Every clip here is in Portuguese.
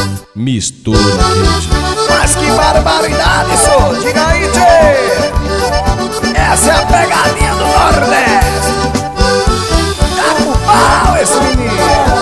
Mistura Rede. Mas que barbaridade, só diga aí, tchê. Essa é a pegadinha do Nordeste. Tá pro pau esse menino.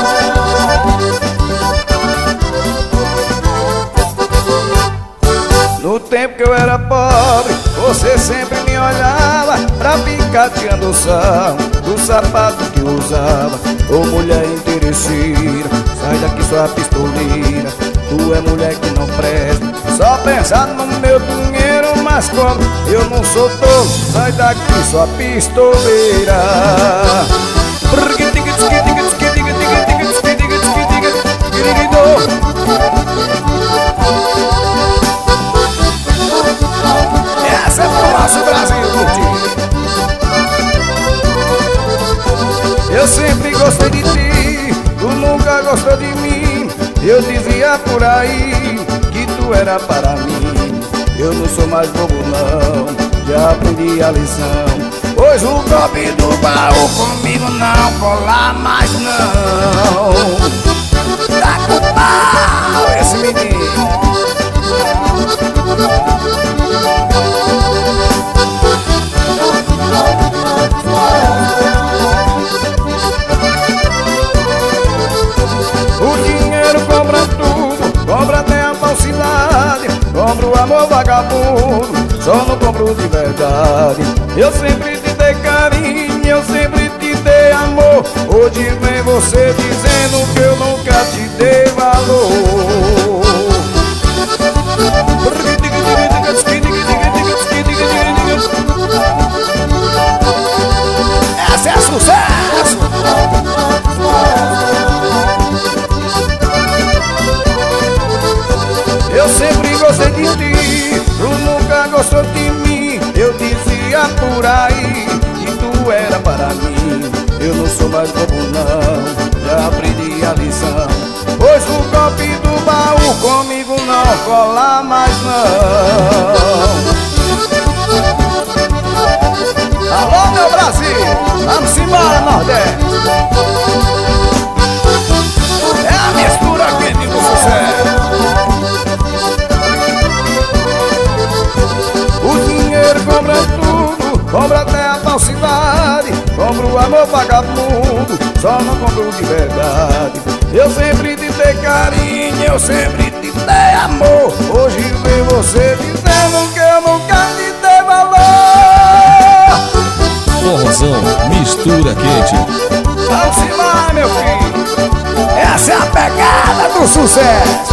No tempo que eu era pobre, você sempre me olhava pra ficar tirando sarro do sapato que eu usava. Ô mulher interesseira, sai daqui sua pistoleira. Tu é mulher que não presta, só pensa no meu dinheiro. Mas como eu não sou tolo, sai daqui sua pistoleira. Essa é pro nosso Brasil curtir. Eu sempre gostei de ti, tu nunca gostou de mim. Eu dizia por aí que tu era para mim. Eu não sou mais bobo não, já aprendi a lição. Pois o golpe do baú comigo não cola mais não. Tá com pau esse menino. O dinheiro compra tudo, compra até a falsidade. Compra o amor vagabundo, só não compro de verdade. Eu sempre te dei carinho, eu sempre te dei amor. Hoje vem você dizendo que eu nunca te dei valor. Essa é sucesso! Eu sempre gostei de ti, tu nunca gostou de mim. Eu dizia por aí que tu era para mim. Eu não sou mais bobo não, já aprendi a lição. Pois o golpe do baú comigo não cola mais não. Alô meu Brasil, vamos embora Nordeste. É a mistura quente do sucesso. O dinheiro compra tudo, compra até a falsidade. Compra o amor vagabundo, só não compro de verdade. Eu sempre te dei carinho, eu sempre te dei amor. Hoje vem você dizendo que eu nunca te dei valor. Forrozão, mistura quente. Vamos embora meu filho, essa é a pegada do sucesso.